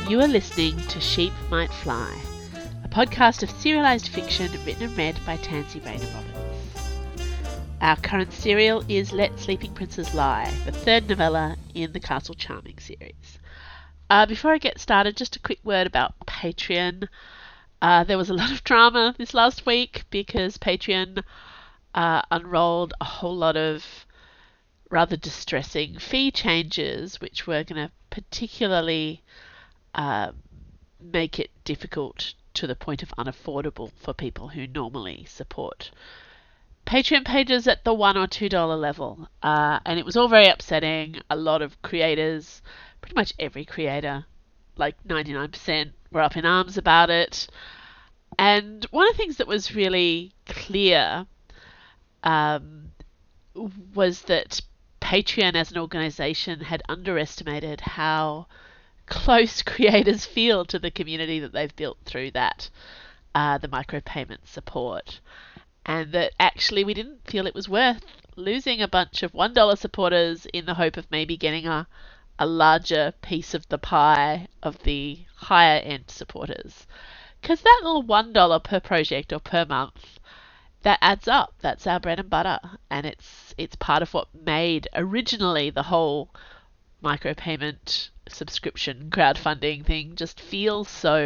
You are listening to Sheep Might Fly, a podcast of serialised fiction written and read by Tansy Rayner Roberts. Our current serial is Let Sleeping Princes Lie, the third novella in the Castle Charming series. Before I get started, just a quick word about Patreon. There was a lot of drama this last week because Patreon unrolled a whole lot of rather distressing fee changes, which were going to particularly make it difficult to the point of unaffordable for people who normally support Patreon pages at the $1 or $2 level. And it was all very upsetting. A lot of creators, pretty much every creator, like 99%, were up in arms about it. And one of the things that was really clear was that Patreon as an organisation had underestimated how close creators feel to the community that they've built through that, the micropayment support. And that actually we didn't feel it was worth losing a bunch of $1 supporters in the hope of maybe getting a larger piece of the pie of the higher end supporters. Because that little $1 per project or per month, that adds up. That's our bread and butter. And it's part of what made originally the whole micropayment subscription crowdfunding thing just feel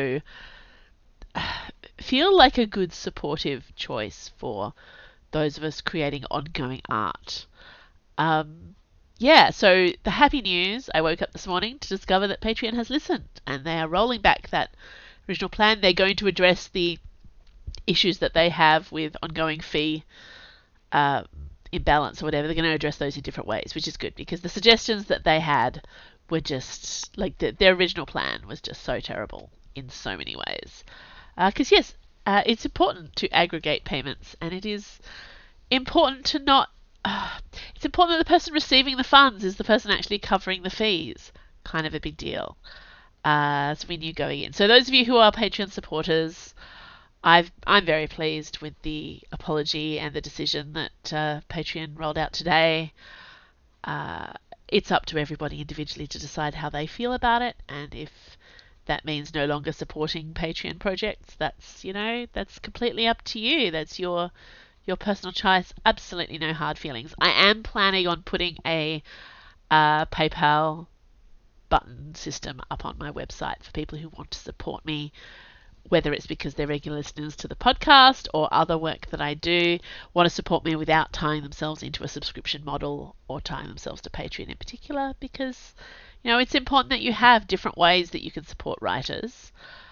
like a good supportive choice for those of us creating ongoing art. So the happy news, I woke up this morning to discover that Patreon has listened and they are rolling back that original plan. They're going to address the issues that they have with ongoing fee imbalance or whatever. They're going to address those in different ways, which is good because the suggestions that they had were just like their original plan was just so terrible in so many ways. Because it's important to aggregate payments, and it is important to not. It's important that the person receiving the funds is the person actually covering the fees. Kind of a big deal. So we knew going in. So those of you who are Patreon supporters, I'm very pleased with the apology and the decision that Patreon rolled out today. It's up to everybody individually to decide how they feel about it, and if that means no longer supporting Patreon projects, that's completely up to you. That's your personal choice. Absolutely no hard feelings. I am planning on putting a PayPal button system up on my website for people who want to support me, whether it's because they're regular listeners to the podcast or other work that I do, want to support me without tying themselves into a subscription model or tying themselves to Patreon in particular, because it's important that you have different ways that you can support writers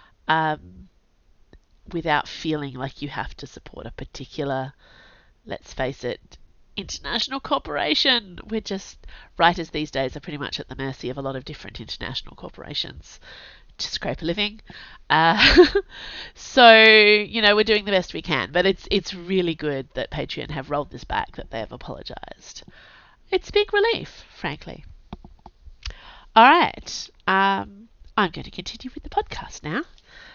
without feeling like you have to support a particular, let's face it, international corporation. Writers these days are pretty much at the mercy of a lot of different international corporations to scrape a living. So, we're doing the best we can, but it's really good that Patreon have rolled this back, that they have apologised. It's a big relief, frankly. All right. I'm going to continue with the podcast now.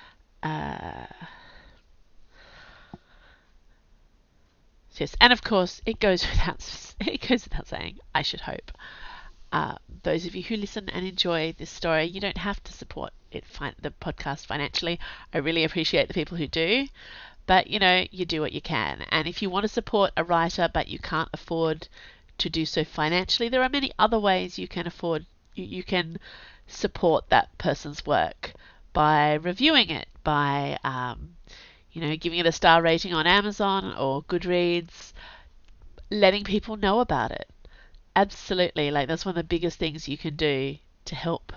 Yes, and of course, it goes without saying, I should hope, those of you who listen and enjoy this story, you don't have to support the podcast financially. I really appreciate the people who do, but you do what you can. And if you want to support a writer but you can't afford to do so financially, there are many other ways you can you can support that person's work by reviewing it, by giving it a star rating on Amazon or Goodreads, letting people know about it. Absolutely, that's one of the biggest things you can do to help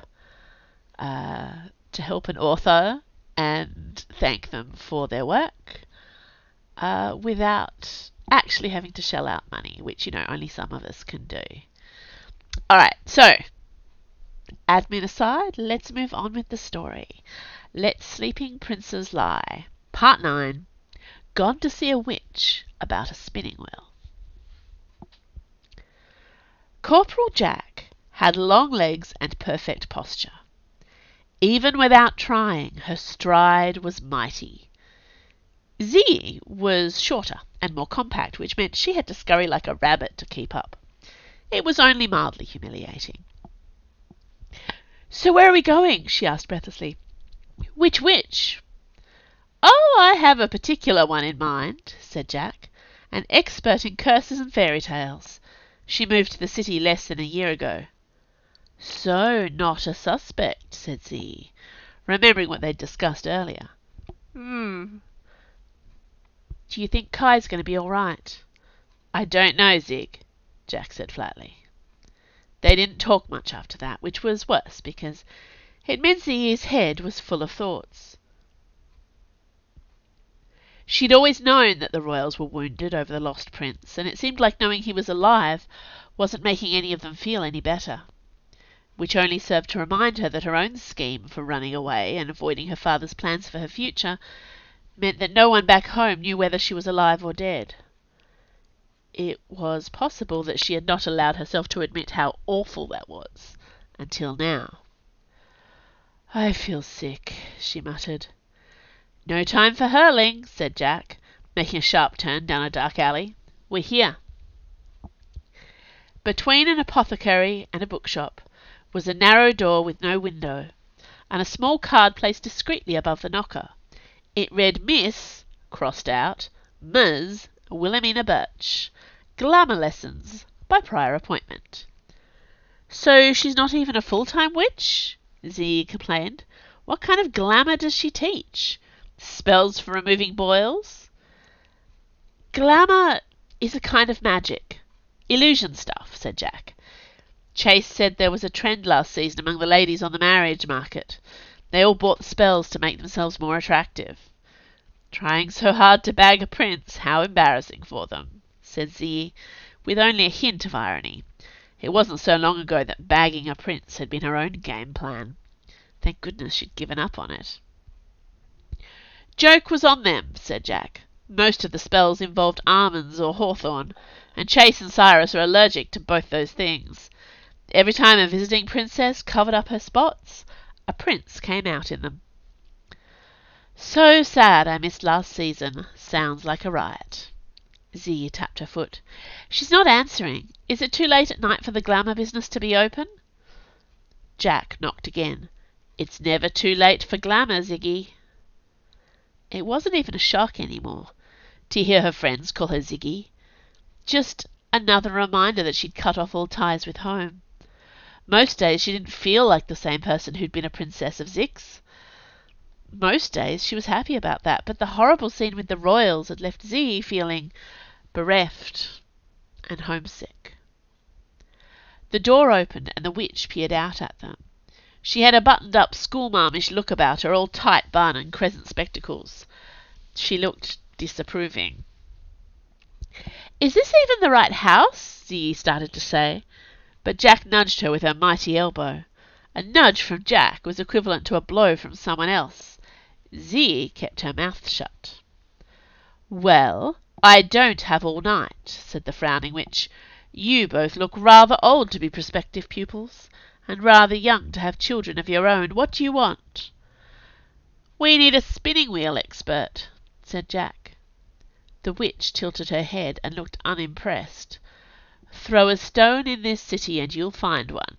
an author and thank them for their work without actually having to shell out money, which only some of us can do. All right, so admin aside, let's move on with the story. Let Sleeping Princes Lie, Part 9, Gone to See a Witch About a Spinning Wheel. Corporal Jack had long legs and perfect posture. Even without trying, her stride was mighty. Zee was shorter and more compact, which meant she had to scurry like a rabbit to keep up. It was only mildly humiliating. So where are we going? She asked breathlessly. Which witch? Oh, I have a particular one in mind, said Jack. An expert in curses and fairy tales. She moved to the city less than a year ago. So not a suspect, said Z, remembering what they'd discussed earlier. Do you think Kai's going to be all right? I don't know, Zig, Jack said flatly. They didn't talk much after that, which was worse, because it meant Z's head was full of thoughts. She'd always known that the royals were wounded over the lost prince, and it seemed like knowing he was alive wasn't making any of them feel any better, which only served to remind her that her own scheme for running away and avoiding her father's plans for her future meant that no one back home knew whether she was alive or dead. It was possible that she had not allowed herself to admit how awful that was, until now. I feel sick, she muttered. No time for hurling, said Jack, making a sharp turn down a dark alley. We're here. Between an apothecary and a bookshop was a narrow door with no window, and a small card placed discreetly above the knocker. It read Miss, crossed out, Ms. Wilhelmina Birch, Glamour Lessons, by prior appointment. So she's not even a full-time witch? Z complained. What kind of glamour does she teach? Spells for removing boils? Glamour is a kind of magic. Illusion stuff, said Jack. Chase said there was a trend last season among the ladies on the marriage market. They all bought the spells to make themselves more attractive. Trying so hard to bag a prince, how embarrassing for them, said Z, with only a hint of irony. It wasn't so long ago that bagging a prince had been her own game plan. Thank goodness she'd given up on it. Joke was on them, said Jack. Most of the spells involved almonds or hawthorn, and Chase and Cyrus are allergic to both those things. Every time a visiting princess covered up her spots, a prince came out in them. So sad I missed last season. Sounds like a riot. Z tapped her foot. She's not answering. Is it too late at night for the glamour business to be open? Jack knocked again. It's never too late for glamour, Ziggy. It wasn't even a shock anymore to hear her friends call her Ziggy. Just another reminder that she'd cut off all ties with home. Most days she didn't feel like the same person who'd been a princess of Zix. Most days she was happy about that, but the horrible scene with the royals had left Z feeling bereft and homesick. The door opened and the witch peered out at them. She had a buttoned-up schoolmarmish look about her, all tight bun and crescent spectacles. She looked disapproving. Is this even the right house? Z started to say, but Jack nudged her with her mighty elbow. A nudge from Jack was equivalent to a blow from someone else. Z kept her mouth shut. Well, I don't have all night, said the frowning witch. You both look rather old to be prospective pupils, and rather young to have children of your own. What do you want? We need a spinning wheel expert, said Jack. The witch tilted her head and looked unimpressed. Throw a stone in this city and you'll find one.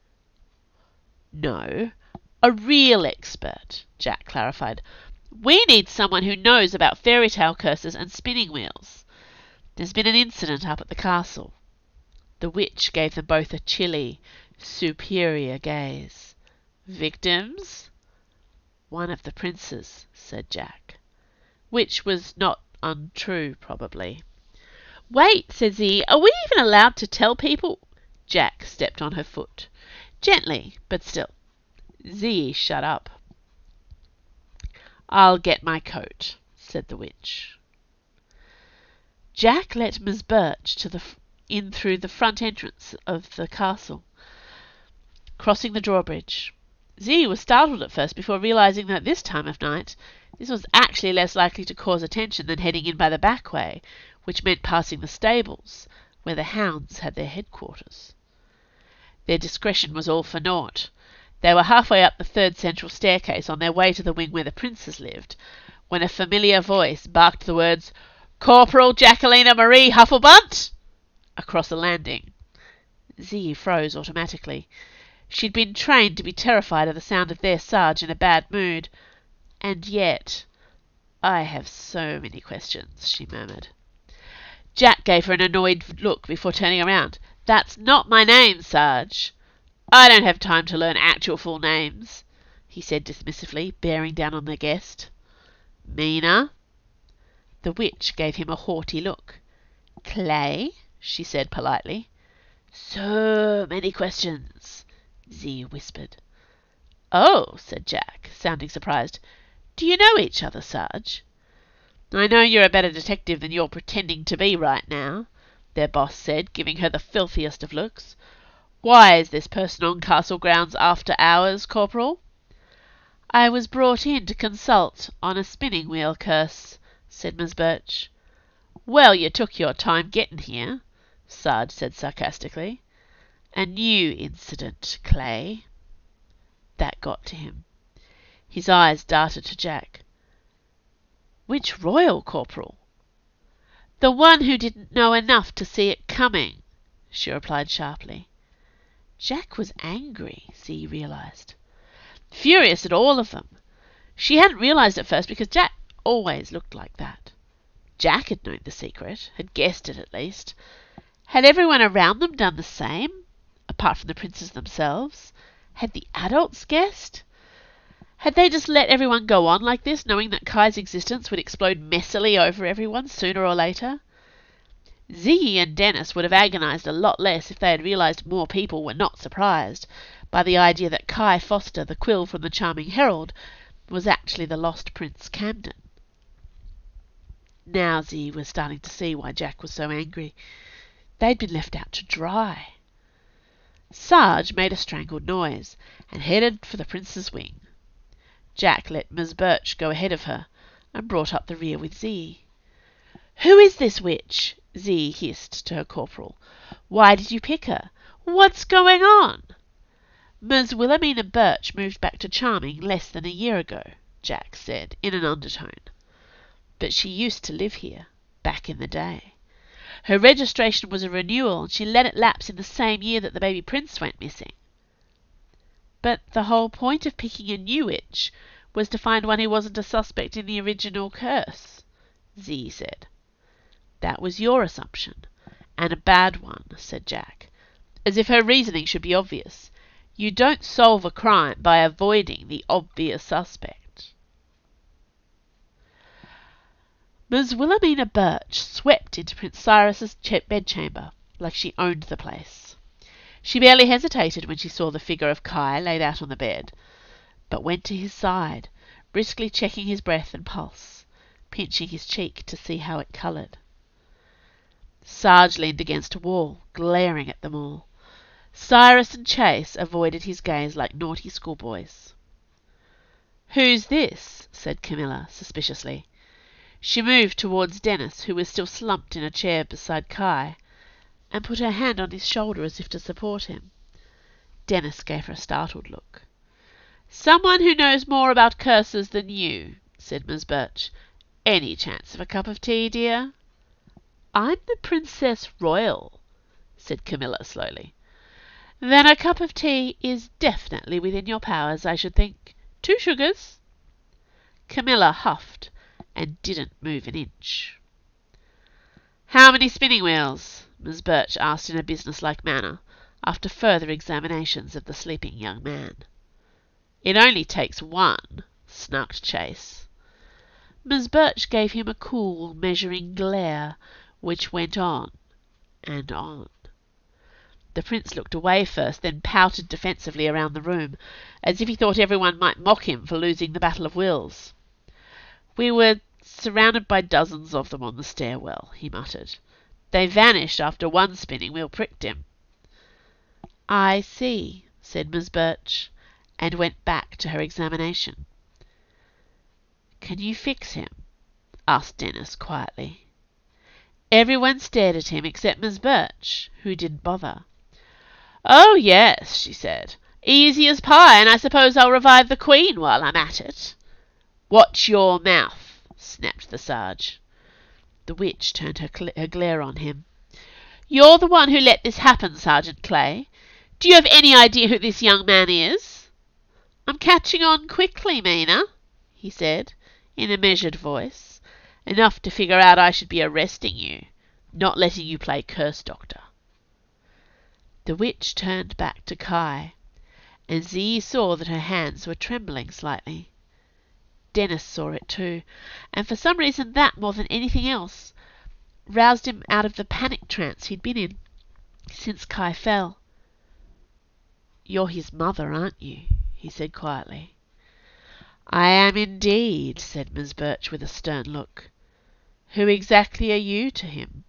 No, a real expert, Jack clarified. We need someone who knows about fairy tale curses and spinning wheels. There's been an incident up at the castle. The witch gave them both a chilly, superior gaze. Victims? One of the princes, said Jack. Which was not untrue, probably. Wait, said Z, are we even allowed to tell people? Jack stepped on her foot. Gently, but still. Z, shut up. I'll get my coat, said the witch. Jack let Miss Birch in through the front entrance of the castle, crossing the drawbridge. Z was startled at first before realizing that at this time of night this was actually less likely to cause attention than heading in by the back way, which meant passing the stables, where the hounds had their headquarters. Their discretion was all for naught. They were halfway up the third central staircase on their way to the wing where the princes lived, when a familiar voice barked the words, Corporal Jacquelina Marie Hufflebunt, across the landing. Z froze automatically. She'd been trained to be terrified of the sound of their Sarge in a bad mood. And yet, I have so many questions, she murmured. Jack gave her an annoyed look before turning around. That's not my name, Sarge. I don't have time to learn actual full names, he said dismissively, bearing down on the guest. Mina? The witch gave him a haughty look. Clay? She said politely. So many questions, Z whispered. Oh, said Jack, sounding surprised. Do you know each other, Sarge? I know you're a better detective than you're pretending to be right now, their boss said, giving her the filthiest of looks. Why is this person on castle grounds after hours, Corporal? I was brought in to consult on a spinning wheel curse, said Miss Birch. Well, you took your time getting here, Sarge said sarcastically. A new incident, Clay. That got to him. His eyes darted to Jack. Which royal, Corporal? The one who didn't know enough to see it coming, she replied sharply. Jack was angry, Z realised. Furious at all of them. She hadn't realised at first because Jack always looked like that. Jack had known the secret, had guessed it at least. Had everyone around them done the same, apart from the princes themselves? Had the adults guessed? Had they just let everyone go on like this, knowing that Kai's existence would explode messily over everyone sooner or later? Ziggy and Dennis would have agonised a lot less if they had realised more people were not surprised by the idea that Kai Foster, the quill from the Charming Herald, was actually the lost Prince Camden. Now Z was starting to see why Jack was so angry. They'd been left out to dry. Sarge made a strangled noise and headed for the Prince's wing. Jack let Miss Birch go ahead of her and brought up the rear with Z. Who is this witch? Z hissed to her corporal. Why did you pick her? What's going on? Ms. Wilhelmina Birch moved back to Charming less than a year ago, Jack said in an undertone. But she used to live here, back in the day. Her registration was a renewal, and she let it lapse in the same year that the baby prince went missing. But the whole point of picking a new witch was to find one who wasn't a suspect in the original curse, Z said. That was your assumption, and a bad one, said Jack, as if her reasoning should be obvious. You don't solve a crime by avoiding the obvious suspect. Ms. Wilhelmina Birch swept into Prince Cyrus's bedchamber like she owned the place. She barely hesitated when she saw the figure of Kai laid out on the bed, but went to his side, briskly checking his breath and pulse, pinching his cheek to see how it coloured. Sarge leaned against a wall, glaring at them all. Cyrus and Chase avoided his gaze like naughty schoolboys. Who's this? Said Camilla suspiciously. She moved towards Dennis, who was still slumped in a chair beside Kai, and put her hand on his shoulder as if to support him. Dennis gave her a startled look. Someone who knows more about curses than you, said Miss Birch. Any chance of a cup of tea, dear? I'm the Princess Royal, said Camilla slowly. Then a cup of tea is definitely within your powers, I should think. 2 sugars? Camilla huffed and didn't move an inch. How many spinning wheels? Miss Birch asked in a businesslike manner, after further examinations of the sleeping young man. It only takes 1, snarked Chase. Miss Birch gave him a cool, measuring glare, which went on and on. The prince looked away first, then pouted defensively around the room, as if he thought everyone might mock him for losing the battle of wills. We were surrounded by dozens of them on the stairwell, he muttered. They vanished after 1 spinning wheel pricked him. I see, said Miss Birch, and went back to her examination. Can you fix him? Asked Dennis quietly. Everyone stared at him except Miss Birch, who didn't bother. Oh, yes, she said. Easy as pie, and I suppose I'll revive the Queen while I'm at it. Watch your mouth, snapped the Sarge. The witch turned her glare on him. You're the one who let this happen, Sergeant Clay. Do you have any idea who this young man is? I'm catching on quickly, Mina, he said, in a measured voice, enough to figure out I should be arresting you, not letting you play curse doctor. The witch turned back to Kai, and Zee saw that her hands were trembling slightly. Dennis saw it too, and for some reason that, more than anything else, roused him out of the panic trance he'd been in since Kai fell. You're his mother, aren't you? He said quietly. I am indeed, said Miss Birch with a stern look. Who exactly are you to him?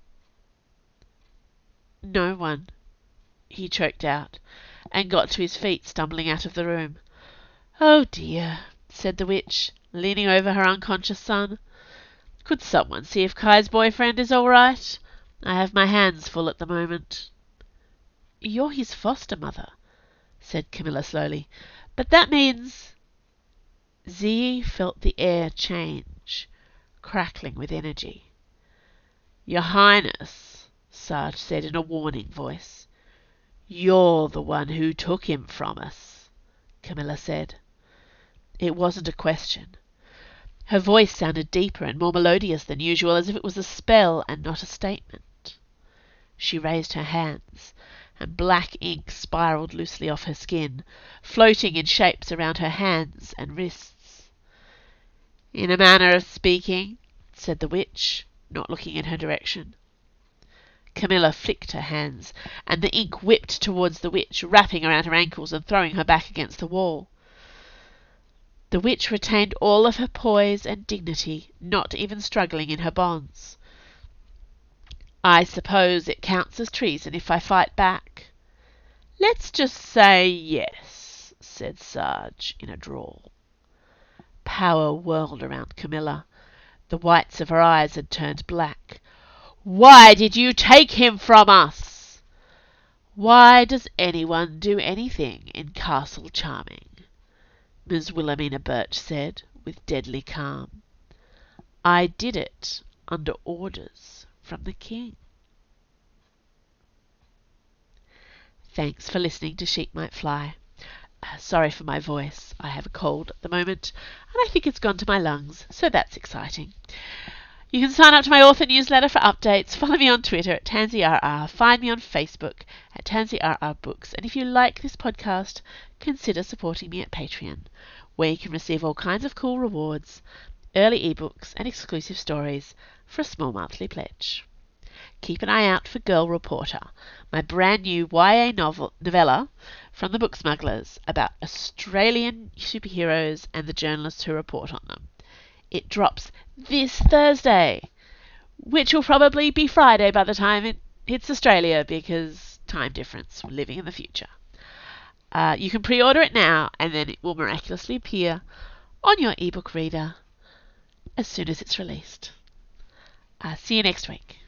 No one, he choked out, and got to his feet, stumbling out of the room. Oh dear, said the witch, leaning over her unconscious son. Could someone see if Kai's boyfriend is all right? I have my hands full at the moment. You're his foster mother, said Camilla slowly. But that means... Zee felt the air change, crackling with energy. Your Highness, Sarge said in a warning voice. You're the one who took him from us, Camilla said. It wasn't a question. Her voice sounded deeper and more melodious than usual, as if it was a spell and not a statement. She raised her hands, and black ink spiraled loosely off her skin, floating in shapes around her hands and wrists. In a manner of speaking, said the witch, not looking in her direction. Camilla flicked her hands, and the ink whipped towards the witch, wrapping around her ankles and throwing her back against the wall. The witch retained all of her poise and dignity, not even struggling in her bonds. I suppose it counts as treason if I fight back. Let's just say yes, said Sarge in a drawl. Power whirled around Camilla. The whites of her eyes had turned black. Why did you take him from us? Why does anyone do anything in Castle Charming? Ms. Wilhelmina Birch said, with deadly calm. I did it under orders from the king. Thanks for listening to Sheep Might Fly. Sorry for my voice. I have a cold at the moment, and I think it's gone to my lungs, so that's exciting. You can sign up to my author newsletter for updates. Follow me on Twitter at TansyRR. Find me on Facebook at TansyRR Books. And if you like this podcast, consider supporting me at Patreon, where you can receive all kinds of cool rewards, early ebooks, and exclusive stories for a small monthly pledge. Keep an eye out for Girl Reporter, my brand new YA novella from the Book Smugglers about Australian superheroes and the journalists who report on them. It drops this Thursday, which will probably be Friday by the time it hits Australia because time difference, we're living in the future. You can pre-order it now, and then it will miraculously appear on your ebook reader as soon as it's released. See you next week.